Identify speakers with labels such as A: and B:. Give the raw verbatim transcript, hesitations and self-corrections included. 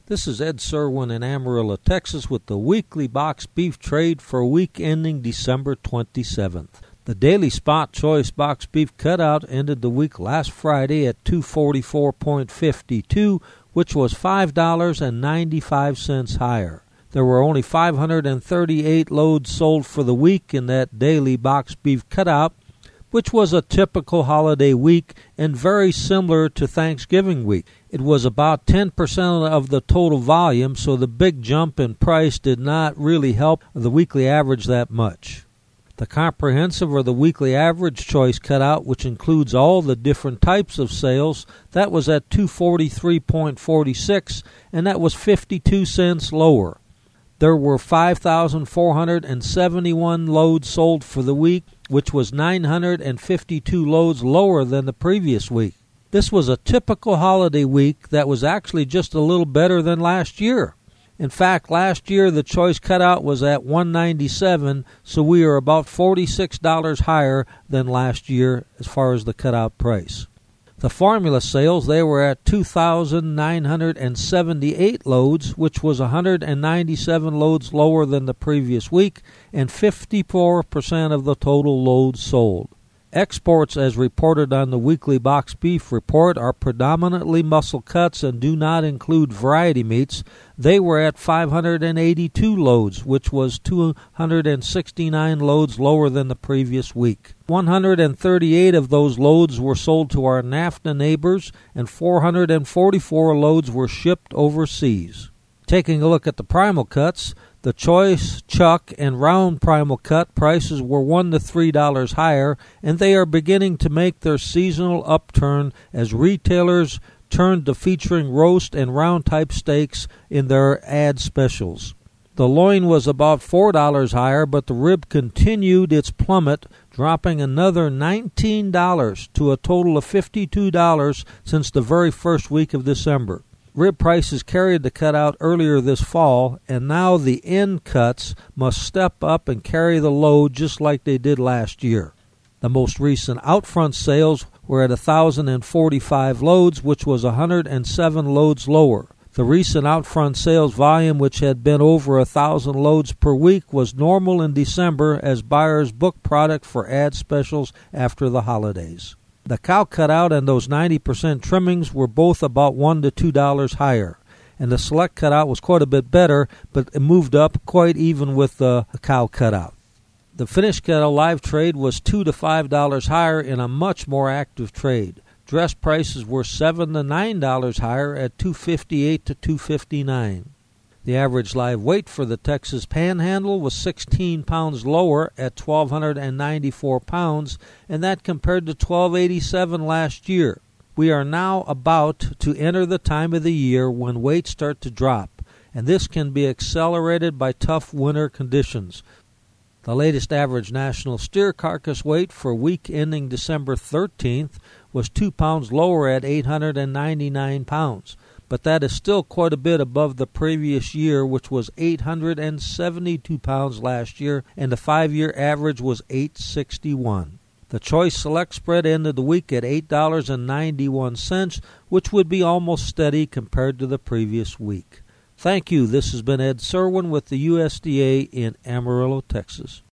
A: This is Ed Serwin in Amarillo, Texas, with the weekly box beef trade for week ending December twenty-seventh. The daily spot choice box beef cutout ended the week last Friday at two forty-four fifty-two, which was five dollars and ninety-five cents higher. There were only five hundred thirty-eight loads sold for the week in that daily box beef cutout, which was a typical holiday week and very similar to Thanksgiving week. It was about ten percent of the total volume, so the big jump in price did not really help the weekly average that much. The comprehensive or the weekly average choice cutout, which includes all the different types of sales, that was at two forty-three forty-six, and that was fifty-two cents lower. There were five thousand four hundred seventy-one loads sold for the week, which was nine hundred fifty-two loads lower than the previous week. This was a typical holiday week that was actually just a little better than last year. In fact, last year the choice cutout was at one ninety-seven, so we are about forty-six dollars higher than last year as far as the cutout price. The formula sales, they were at two thousand nine hundred seventy-eight loads, which was one hundred ninety-seven loads lower than the previous week, and fifty-four percent of the total loads sold. Exports, as reported on the weekly box beef report, are predominantly muscle cuts and do not include variety meats. They were at five hundred eighty-two loads, which was two hundred sixty-nine loads lower than the previous week. one hundred thirty-eight of those loads were sold to our NAFTA neighbors, and four hundred forty-four loads were shipped overseas. Taking a look at the primal cuts, the choice, chuck, and round primal cut prices were one to three dollars higher, and they are beginning to make their seasonal upturn as retailers turn to featuring roast and round type steaks in their ad specials. The loin was about four dollars higher, but the rib continued its plummet, dropping another nineteen dollars to a total of fifty-two dollars since the very first week of December. Rib prices carried the cutout earlier this fall, and now the end cuts must step up and carry the load just like they did last year. The most recent outfront sales were at one thousand forty-five loads, which was one hundred seven loads lower. The recent outfront sales volume, which had been over one thousand loads per week, was normal in December as buyers booked product for ad specials after the holidays. The cow cutout and those ninety percent trimmings were both about one to two dollars higher, and the select cutout was quite a bit better, but it moved up quite even with the cow cutout. The finished cattle live trade was two to five dollars higher in a much more active trade. Dress prices were seven to nine dollars higher at two fifty-eight to two fifty-nine. The average live weight for the Texas Panhandle was sixteen pounds lower at twelve ninety-four pounds, and that compared to twelve eighty-seven last year. We are now about to enter the time of the year when weights start to drop, and this can be accelerated by tough winter conditions. The latest average national steer carcass weight for week ending December thirteenth was two pounds lower at eight hundred ninety-nine pounds. But that is still quite a bit above the previous year, which was eight hundred seventy-two pounds last year, and the five-year average was eight sixty-one. The Choice Select spread ended the week at eight dollars and ninety-one cents, which would be almost steady compared to the previous week. Thank you. This has been Ed Serwin with the U S D A in Amarillo, Texas.